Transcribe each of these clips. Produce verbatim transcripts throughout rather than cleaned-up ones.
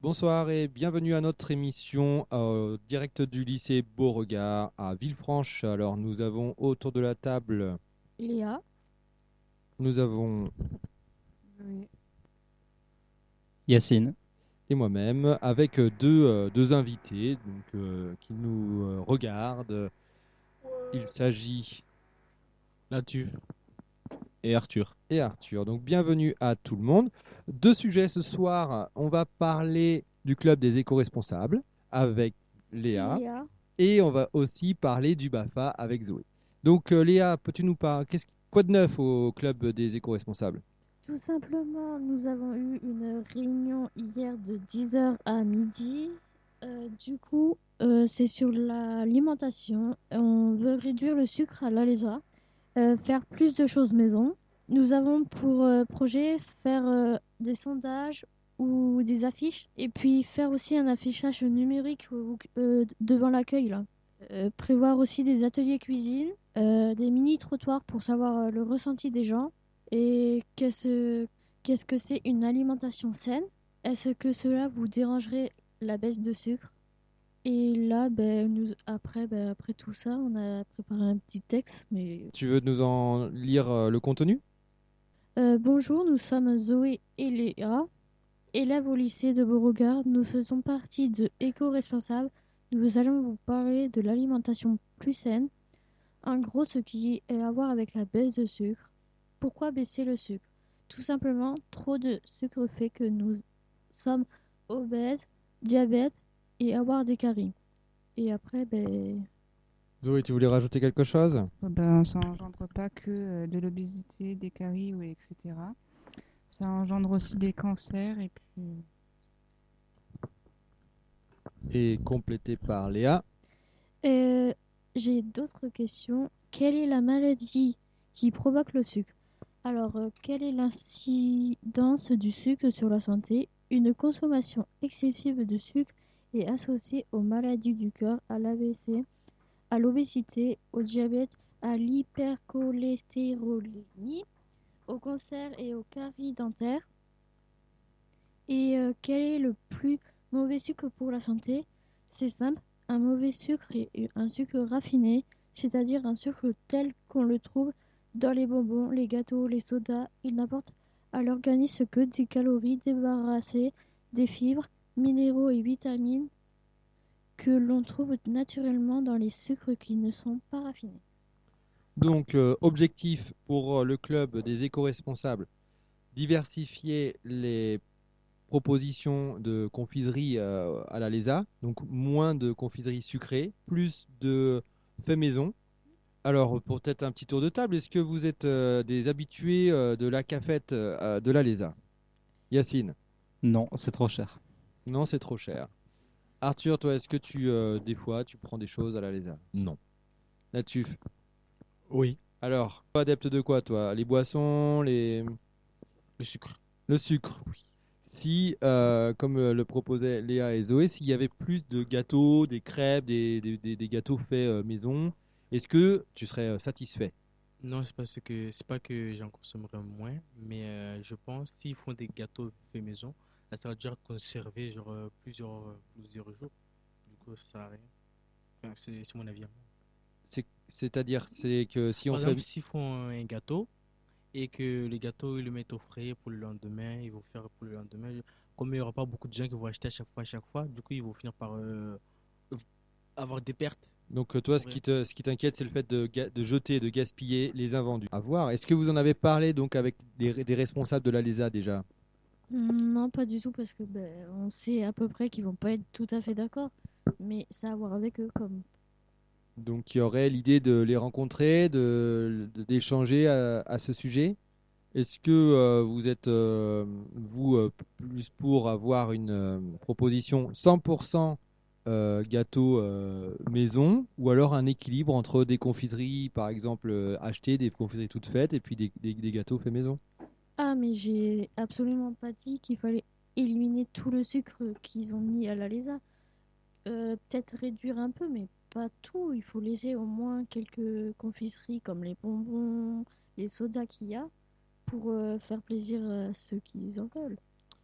Bonsoir et bienvenue à notre émission euh, direct du lycée Beauregard à Villefranche. Alors nous avons autour de la table, Léa. nous avons Oui. Yacine. et moi-même avec euh, deux, euh, deux invités donc, euh, qui nous euh, regardent. Il s'agit Nature. Et Arthur. et Arthur. Donc bienvenue à tout le monde. Deux sujets ce soir. On va parler du club des éco-responsables avec Léa. Léa. Et on va aussi parler du BAFA avec Zoé. Donc euh, Léa, peux-tu nous parler qu'est-ce, quoi de neuf au club des éco-responsables? Tout simplement, nous avons eu une réunion hier de dix heures à midi. Euh, du coup, euh, c'est sur l'alimentation. On veut réduire le sucre à l'Alesa, euh, faire plus de choses maison. Nous avons pour euh, projet faire euh, des sondages ou des affiches et puis faire aussi un affichage numérique euh, euh, devant l'accueil là. Euh, prévoir aussi des ateliers cuisine, euh, des mini-trottoirs pour savoir euh, le ressenti des gens et qu'est-ce qu'est-ce que c'est une alimentation saine. Est-ce que cela vous dérangerait la baisse de sucre? Et là, ben, nous, après, ben, après tout ça, on a préparé un petit texte. Mais Tu veux nous en lire euh, le contenu? Euh, bonjour, nous sommes Zoé et Léa, élèves au lycée de Beauregard. Nous faisons partie de Éco-Responsable. Nous allons vous parler de l'alimentation plus saine. En gros, ce qui est à voir avec la baisse de sucre. Pourquoi baisser le sucre? Tout simplement, trop de sucre fait que nous sommes obèses, diabète et avoir des caries. Et après, ben, Zoé, tu voulais rajouter quelque chose? Ben, ça engendre pas que euh, de l'obésité, des caries, ou et cetera. Ça engendre aussi des cancers et puis Et complété par Léa. euh, j'ai d'autres questions. Quelle est la maladie qui provoque le sucre? Alors, euh, quelle est l'incidence du sucre sur la santé? Une consommation excessive de sucre est associée aux maladies du cœur, à l'A V C, à l'obésité, au diabète, à l'hypercholestérolémie, au cancer et aux caries dentaires. Et euh, quel est le plus mauvais sucre pour la santé? C'est simple, un mauvais sucre est un sucre raffiné, c'est-à-dire un sucre tel qu'on le trouve dans les bonbons, les gâteaux, les sodas. Il n'apporte à l'organisme que des calories débarrassées des fibres, minéraux et vitamines que l'on trouve naturellement dans les sucres qui ne sont pas raffinés. Donc euh, objectif pour euh, le club des éco-responsables, diversifier les propositions de confiserie euh, à la Lésa, donc moins de confiserie sucrée, plus de fait maison. Alors, pour peut-être un petit tour de table, est-ce que vous êtes euh, des habitués euh, de la cafette euh, de la Lésa? Yacine? Non, c'est trop cher. Non, c'est trop cher. Arthur, toi, est-ce que tu, euh, des fois, tu prends des choses à la Lésa? Non. Là-dessus. Oui, Alors, adepte de quoi, toi? Les boissons, les... le sucre. le sucre? Si, euh, comme euh, le proposaient Léa et Zoé, s'il y avait plus de gâteaux, des crêpes, des, des- des- des gâteaux faits euh, maison, est-ce que tu serais euh, satisfait? Non, c'est parce que c'est pas que j'en consommerai moins, mais euh, je pense s'ils font des gâteaux faits maison, là, ça va déjà conserver genre euh, plusieurs euh, plusieurs jours. Du coup, ça sert à rien. Enfin, c'est c'est mon avis à moi. C'est- C'est-à-dire, c'est que si on Par fait... exemple, s'ils font un gâteau et que les gâteaux ils le mettent au frais pour le lendemain, ils vont faire pour le lendemain. Comme il n'y aura pas beaucoup de gens qui vont acheter à chaque fois, à chaque fois, du coup, ils vont finir par euh, avoir des pertes Donc euh, toi, ce pour qui rien. te, ce qui t'inquiète, c'est le fait de, ga- de jeter, de gaspiller les invendus. À voir. Est-ce que vous en avez parlé donc avec des, des responsables de la Lésa déjà? Hmm, Non, pas du tout, parce que ben, on sait à peu près qu'ils vont pas être tout à fait d'accord. Mais ça a à voir avec eux, comme. Donc il y aurait l'idée de les rencontrer, de, de- d'échanger à, à ce sujet. Est-ce que euh, vous êtes, euh, vous, euh, plus pour avoir une euh, proposition cent pour cent euh, gâteau euh, maison ou alors un équilibre entre des confiseries, par exemple, euh, achetées, des confiseries toutes faites et puis des, des- des gâteaux faits maison? Ah, mais j'ai absolument pas dit qu'il fallait éliminer tout le sucre qu'ils ont mis à la Lésa. Euh, peut-être réduire un peu, mais pas tout. Il faut laisser au moins quelques confiseries comme les bonbons, les sodas qu'il y a pour euh, faire plaisir à ceux qui en veulent.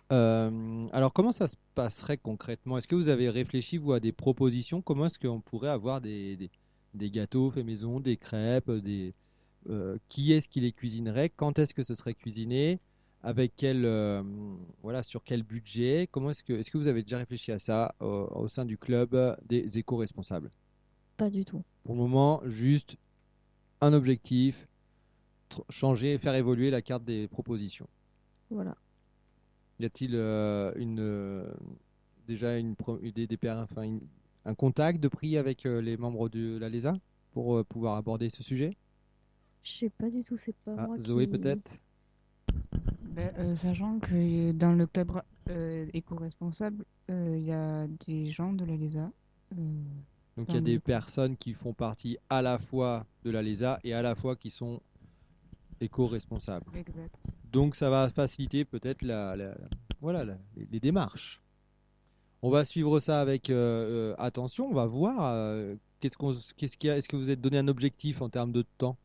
Euh, alors, comment ça se passerait concrètement? Est-ce que vous avez réfléchi, vous, à des propositions? Comment est-ce qu'on pourrait avoir des, des, des gâteaux faits maison, des crêpes, des, euh, qui est-ce qui les cuisinerait? Quand est-ce que ce serait cuisiné? Avec quel, euh, voilà, sur quel budget? Comment est-ce que, est-ce que vous avez déjà réfléchi à ça au, au sein du club des éco-responsables? Pas du tout. Pour le moment, juste un objectif, tr- changer et faire évoluer la carte des propositions. Voilà. Y a-t-il euh, une, euh, déjà une, pro- des, des paires- enfin, une- un contact de prix avec euh, les membres de la L E S A pour euh, pouvoir aborder ce sujet? Je sais pas du tout, c'est pas Ah, moi Zoé qui. peut-être? Ben, euh, sachant que dans le club euh, éco-responsable, euh, il y a des gens de la L E S A. euh, Donc il y dans a des le club. personnes qui font partie à la fois de la L E S A et à la fois qui sont éco-responsables. Exact. Donc ça va faciliter peut-être la, la- voilà, la- les, les démarches. On va suivre ça avec euh, euh, attention, on va voir euh, qu'est-ce qu'on, qu'est-ce qu'il y a, est-ce que vous êtes donné un objectif en termes de temps?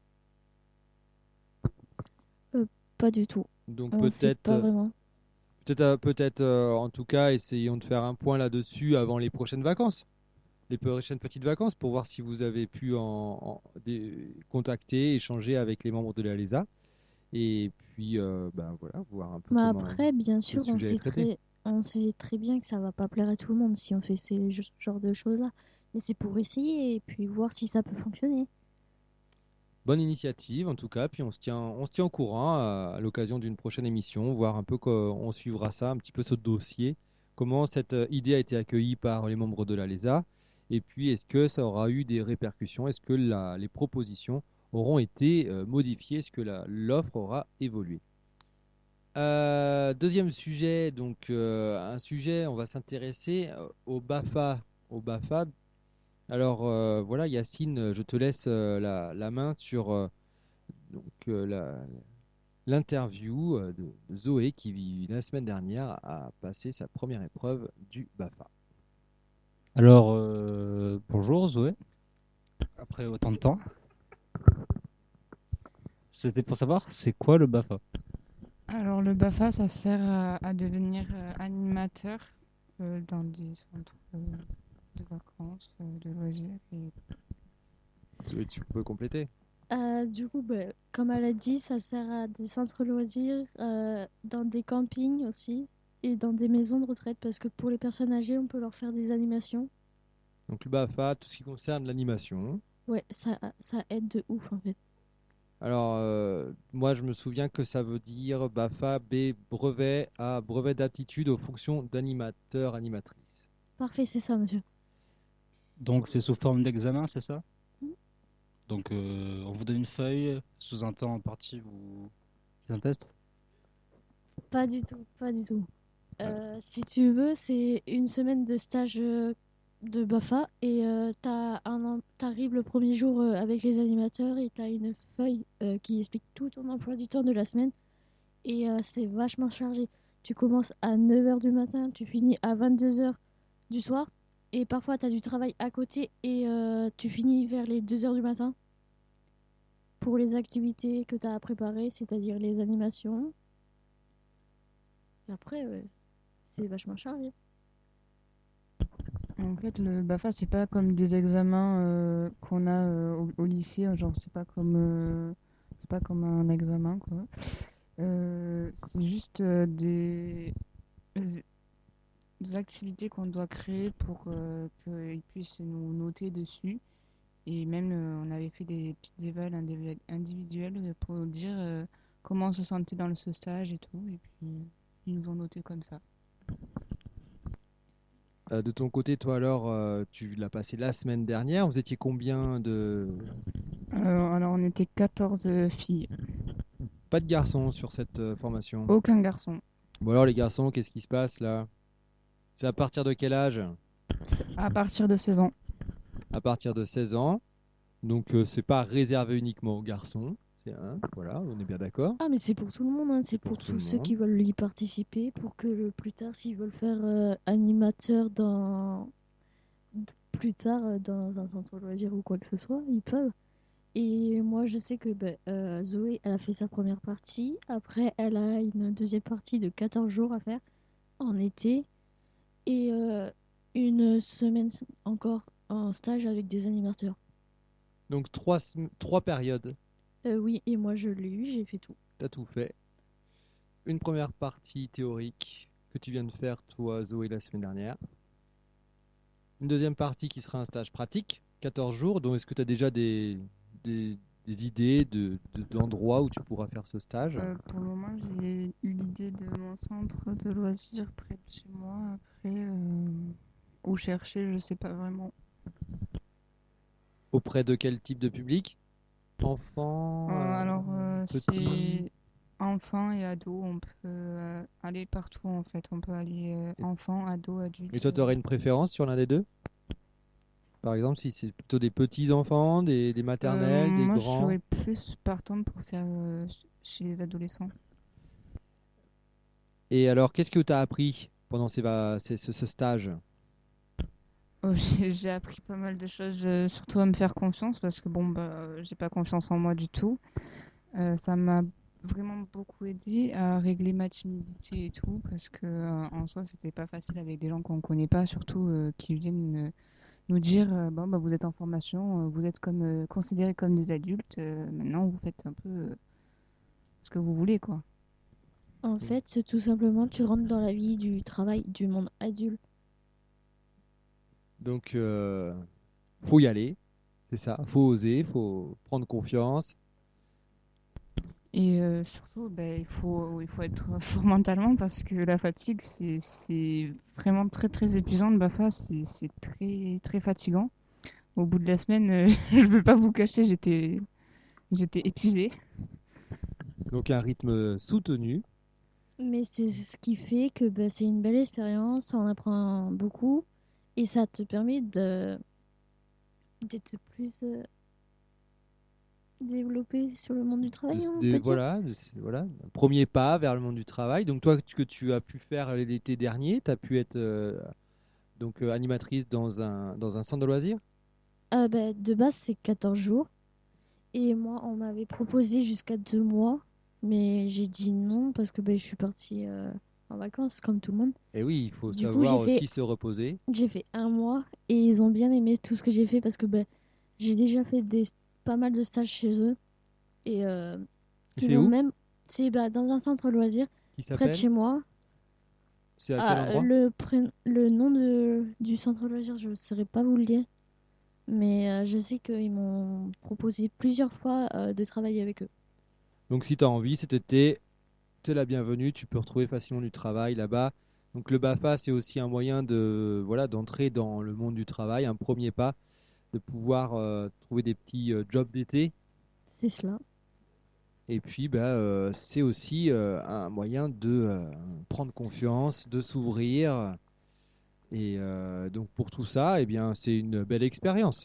Euh, Pas du tout. Donc On sait peut-être, pas euh, vraiment. peut-être, euh, peut-être euh, en tout cas, essayons de faire un point là-dessus avant les prochaines vacances, les prochaines petites vacances, pour voir si vous avez pu en, en- des- contacter, échanger avec les membres de la L E S A, et puis euh, ben voilà, voir un peu Mais comment après, bien le sûr, on sujet est sait traité. très, on sait très bien que ça va pas plaire à tout le monde si on fait ces ge- genres de choses-là. Mais c'est pour essayer et puis voir si ça peut fonctionner. Bonne initiative en tout cas, puis on se tient, on se tient au courant à, à l'occasion d'une prochaine émission, voir un peu comment on suivra ça, un petit peu ce dossier, comment cette euh, idée a été accueillie par les membres de la L E S A, et puis est-ce que ça aura eu des répercussions, est-ce que la- les propositions auront été euh, modifiées, est-ce que la- l'offre aura évolué. Euh, deuxième sujet, donc euh, un sujet, on va s'intéresser euh, au BAFA, au BAFA. Alors euh, voilà, Yacine, je te laisse euh, la, la main sur euh, donc euh, la- l'interview euh, de, de Zoé qui la semaine dernière a passé sa première épreuve du BAFA. Alors, euh, bonjour Zoé, après autant de temps. C'était pour savoir, c'est quoi le BAFA? Alors le BAFA, ça sert à, à devenir euh, animateur euh, dans des centres euh, de vacances, euh, de loisirs. Et... Zoé, tu peux compléter? Euh, du coup, ben, comme elle a dit, ça sert à des centres loisirs, euh, dans des campings aussi et dans des maisons de retraite parce que pour les personnes âgées, on peut leur faire des animations. Donc le BAFA, tout ce qui concerne l'animation. Ouais, ça, ça aide de ouf en fait. Alors euh, moi je me souviens que ça veut dire BAFA, B, brevet A, brevet d'aptitude aux fonctions d'animateur, animatrice. Parfait, c'est ça, monsieur. Donc c'est sous forme d'examen, c'est ça? Donc euh, on vous donne une feuille, sous un temps imparti, vous faites un test? Pas du tout, pas du tout. Ouais. Euh, si tu veux, c'est une semaine de stage euh, de BAFA et euh, t'as un em- t'arrives le premier jour euh, avec les animateurs et t'as une feuille euh, qui explique tout ton emploi du temps de la semaine et euh, c'est vachement chargé. Tu commences à neuf heures du matin, tu finis à vingt-deux heures du soir et parfois t'as du travail à côté et euh, tu finis vers les deux heures du matin pour les activités que t'as à préparer, c'est-à-dire les animations. Et après, ouais, c'est vachement chargé. En fait, le BAFA, c'est pas comme des examens euh, qu'on a euh, au, au lycée, genre c'est pas comme euh, c'est pas comme un examen quoi. Euh, c'est juste euh, des, des activités qu'on doit créer pour euh, qu'ils puissent nous noter dessus. Et même, euh, on avait fait des petites évals individu- individuelles pour dire euh, comment on se sentait dans ce stage et tout. Et puis, ils nous ont noté comme ça. Euh, de ton côté, toi alors, euh, tu l'as passé la semaine dernière. Vous étiez combien de... Euh, alors, on était quatorze filles. Pas de garçons sur cette euh, formation. Aucun garçon. Bon alors les garçons, qu'est-ce qui se passe là? C'est à partir de quel âge? À partir de seize ans. À partir de seize ans. Donc euh, c'est pas réservé uniquement aux garçons. C'est, hein, voilà, on est bien d'accord. Ah, mais c'est pour tout le monde, hein. C'est pour, Pour tout tous le ceux monde. qui veulent y participer, pour que le- plus tard, s'ils veulent faire euh, animateur dans plus tard euh, dans un centre loisir ou quoi que ce soit, ils peuvent. Et moi, je sais que ben, euh, Zoé, elle a fait sa première partie. Après, elle a une deuxième partie de quatorze jours à faire. en été et euh, une semaine encore en stage avec des animateurs. Donc trois, sem- trois périodes, Euh, oui, et moi je l'ai eu, j'ai fait tout. tu as tout fait. Une première partie théorique que tu viens de faire, toi, Zoé, la semaine dernière. Une deuxième partie qui sera un stage pratique, quatorze jours. Donc, est-ce que tu as déjà des, des, des idées de, de- d'endroits où tu pourras faire ce stage? Euh, pour le moment, j'ai eu l'idée de mon centre de loisirs près de chez moi. Après, euh, où chercher, je sais pas vraiment. Auprès de quel type de public? Euh, Enfants, euh, alors, euh, petits? c'est enfants et ados. On peut euh, aller partout en fait. On peut aller euh, enfants, ados, adultes. Et toi, tu aurais une préférence sur l'un des deux? Par exemple, si c'est plutôt des petits enfants, des, des Euh, maternelles, des moi, je grands? serais plus partante pour faire euh, chez les adolescents. Et alors, qu'est-ce que tu as appris pendant ces, va- ces- ce, ce stage? Oh, j'ai j'ai appris pas mal de choses, euh, surtout à me faire confiance parce que bon, bah, euh, j'ai pas confiance en moi du tout. Euh, ça m'a vraiment beaucoup aidé à régler ma timidité et tout parce que euh, en soi, c'était pas facile avec des gens qu'on connaît pas, surtout euh, qui viennent euh, nous dire euh, bon, bah, vous êtes en formation, euh, vous êtes comme euh, considérés comme des adultes, euh, maintenant vous faites un peu euh, ce que vous voulez, quoi. En fait, c'est tout simplement, tu rentres dans la vie du travail du monde adulte. Donc, euh, faut y aller, c'est ça. Faut oser, faut prendre confiance. Et euh, surtout, ben, il faut, il faut être fort mentalement parce que la fatigue, c'est, c'est vraiment très très épuisant. Le BAFA, c'est, c'est très très fatigant. Au bout de la semaine, euh, je ne peux pas vous cacher, j'étais, j'étais épuisée. Donc, un rythme soutenu. Mais c'est ce qui fait que bah, c'est une belle expérience, on apprend beaucoup et ça te permet de d'être plus euh, développé sur le monde du De, travail, on de- peut dire. voilà, de- c'est- voilà, un premier pas vers le monde du travail. Donc, toi, ce que tu as pu faire l'été dernier, tu as pu être euh, donc, euh, animatrice dans un, dans un centre de loisirs. Euh, bah, de base, c'est quatorze jours et moi, on m'avait proposé jusqu'à deux mois, mais j'ai dit non parce que bah, je suis partie euh, en vacances comme tout le monde. Et oui, il faut Du coup, savoir j'ai fait aussi se reposer. J'ai fait un mois et ils ont bien aimé tout ce que j'ai fait parce que ben, j'ai déjà fait des, pas mal de stages chez eux et euh, Et ils c'est m'ont où? même, c'est bah, dans un centre loisir Qui près de s'appelle? chez moi. C'est à quel Ah, endroit? le, pré- le nom de, du centre loisir, je ne saurais pas vous le dire, mais euh, je sais qu'ils m'ont proposé plusieurs fois euh, de travailler avec eux. Donc, si tu as envie, cet été, tu es la bienvenue. Tu peux retrouver facilement du travail là-bas. Donc, le BAFA, c'est aussi un moyen de, voilà, d'entrer dans le monde du travail, un premier pas, de pouvoir euh, trouver des petits euh, jobs d'été. C'est cela. Et puis, bah, euh, c'est aussi euh, un moyen de euh, prendre confiance, de s'ouvrir. Et euh, donc, pour tout ça, eh bien, c'est une belle expérience.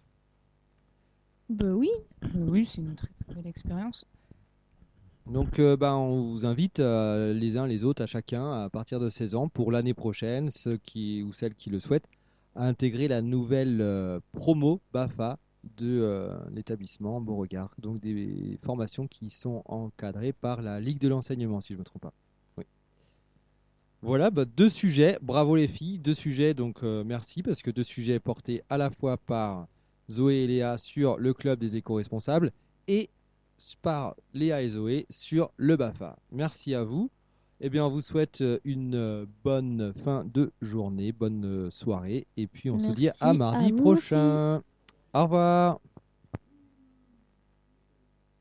Bah oui, Euh, oui, c'est une très très belle expérience. Donc, euh, bah, on vous invite euh, les uns les autres, à chacun, à partir de seize ans, pour l'année prochaine, ceux qui ou celles qui le souhaitent, à intégrer la nouvelle euh, promo BAFA de euh, l'établissement Beauregard. Donc, des formations qui sont encadrées par la Ligue de l'enseignement, si je ne me trompe pas. Oui. Voilà, bah, deux sujets. Bravo les filles, deux sujets. Donc, euh, merci parce que deux sujets portés à la fois par Zoé et Léa sur le club des éco-responsables et par Léa et Zoé sur le BAFA. Merci à vous. Eh bien, on vous souhaite euh, une euh, bonne fin de journée, bonne euh, soirée, et puis on se dit à merci à mardi vous aussi. prochain. Au revoir.